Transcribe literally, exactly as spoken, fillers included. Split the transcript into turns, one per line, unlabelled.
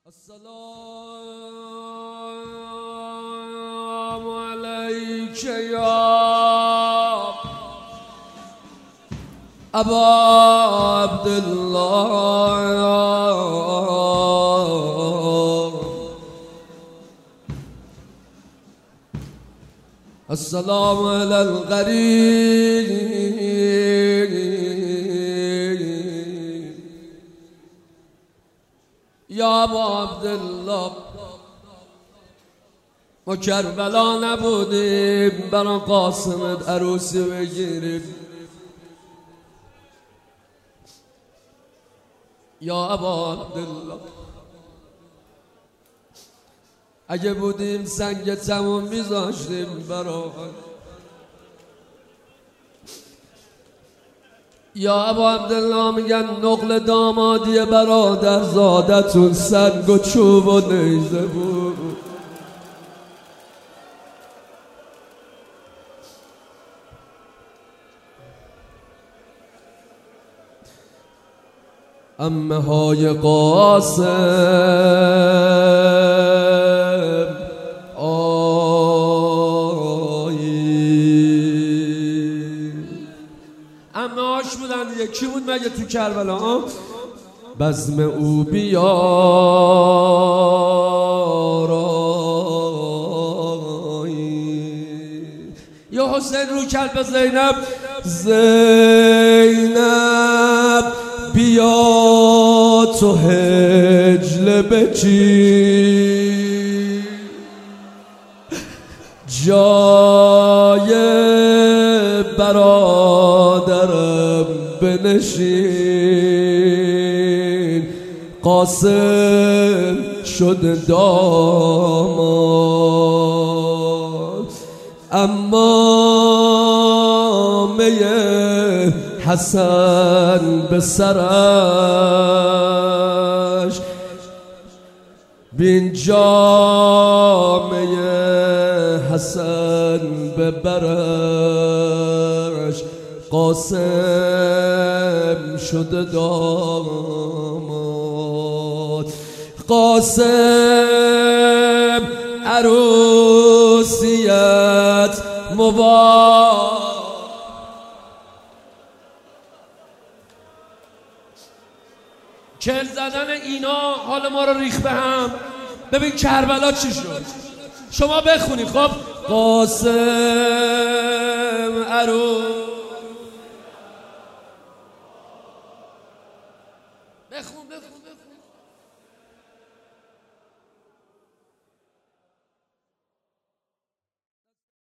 السلام عليك يا أبا عبد الله. السلام على الغريب یا ابا عبدالله. ما کربلا نبودیم برا قاسمت عروسی بگیریم. یا ابا عبدالله اگه بودیم سنگ تموم میذاشتیم برا. یا ابا عبدالله میگن نقل دامادی برادر زادتون سنگ و چوب و نیزه بود. عمه های قاسم عمه هاش بودن دیگه. کی بود مگه تو کربلا؟ بزم او بیارایی. یا حسین رو کلب زینب. زینب بیا تو هجله بچی، جای برادرم بنشین. قاسم شد داماد اما میه حسن به سرش. بین جامه حسن به برش. قاسم شده داماد. قاسم عروسیت مبارک. چل زدن اینا حال ما رو ریخ به هم. ببین کربلا چی شد. شما بخونی خب. قاسم عروس